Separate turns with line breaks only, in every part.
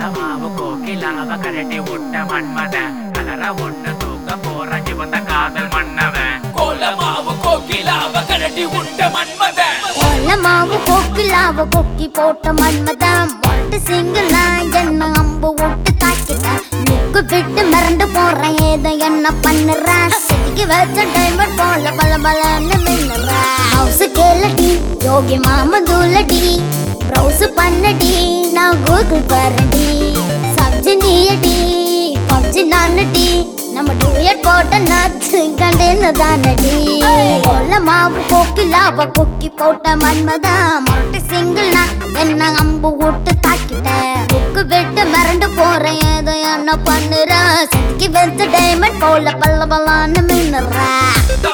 மாவு கோக்கிலாவ கரட்டி விட்ட மன்மதன் கலர ஒண்ணு தூக்க போற சிவந்த காதல் மன்னவன் கோலமாவு கோக்கிலாவ கரட்டி விட்ட மன்மதன்
கோலமாவு கோக்கிலாவ கொக்கி போட்ட மன்மதன் மொட்டு சிங்கிளா என்ன அம்பு விட்டு தாக்கிட்டேன் முக்கு விட்டு மிரண்டு போறேன் ஏதோ என்ன பண்ணுறேன் செதுக்கி வச்ச டைமண்ட் போல பல பலன்னு மின்னுறேன் ஹவுஸ் கேளடி யோகி மாமா தூளடி ப்ரௌஸ் பண்ணடி நான் கூகுள் பாருடி சப்ஜி நீயடி பப்ஜி நானடி நம்ம டூயட் போட்ட நாச்சு கண்டேன்னு தானடி கோலமாவு கோக்கிலாவ கொக்கி போட்ட மன்மதா மொட்டை சிங்கிள் நான் என்ன அம்பு விட்டு தாக்கிட்டேன் புக்கு விட்டு மிரண்டு போறேன் ஏதோ என்ன பண்ணுறேன் செதுக்கி வச்ச டைமண்ட் போல பல்ல பல்லான்னு மின்னுறேன்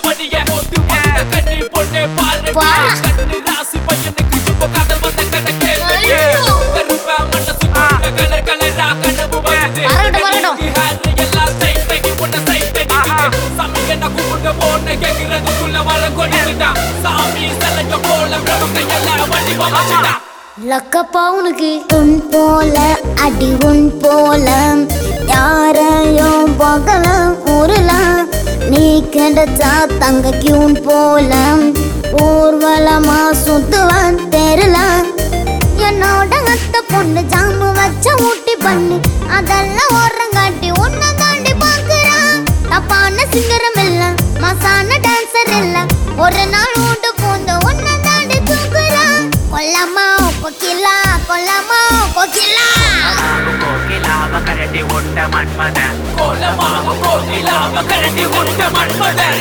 லக்கப்பா உனக்கு உன் போல அடி உன் போல யாரையும் பார்க்கலாம் ஊரலாம் நீ கிடைச்சா தங்க கியூன் போல ஊர்வலமா சுத்துவான் தெருலாம் என்னோட அத்த பொண்ணு ஜாமு வச்ச ஊட்டி பண்ணி அதெல்லாம் ஓரங்காட்டி உன்னை தாண்டி பாக்குறான் தப்பான சிங்கரம் இல்ல மசான டான்சர் இல்ல ஒரு நாள் உண்டு பூந்த உன்னை தாண்டி தூக்குறான் கொல்லமா கோகிலா கொல்லமா கோகிலா
கோகிலாவ கரட்டி விட்ட மன்மதன் கோலமாவு கோகிலாவ கரட்டி விட்ட மன்மதன்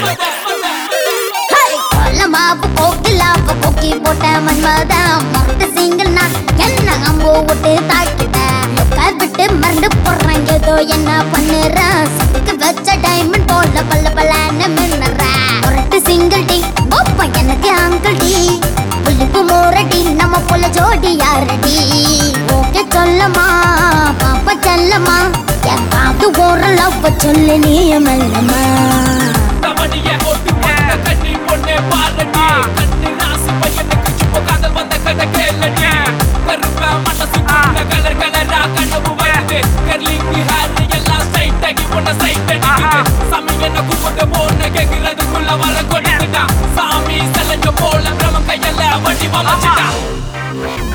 கோலமாவு கோகிலாவ கொக்கி போட்ட மன்மதன் மொட்டை சிங்கிள் நான் என்ன அம்பு விட்டு தாக்கிட்டேன் லுக்காய் விட்டு மறந்து போடுறேன் ஏதோ என்ன பண்ணுறேன் சத்துக்கு வச்ச டைமண்ட் போல பல்ல பல்லான்னு மின்னுறேன் ஒருட்டு சிங்கிள் டி ஓப்பா எனக்கு அங்கிள் டி புள்ளிப்பு மோரடி நம்ம போல ஜோடி யாரடி ஓகே சொல்லமா பாப்பா செல்லமா என் பாத்து ஒரு லவ் சொல்லு நீ மெல்லமா
சாமி செலஞ்ச போல பிரம கையெல்லாம் வண்டி வளர்ச்சிட்டான்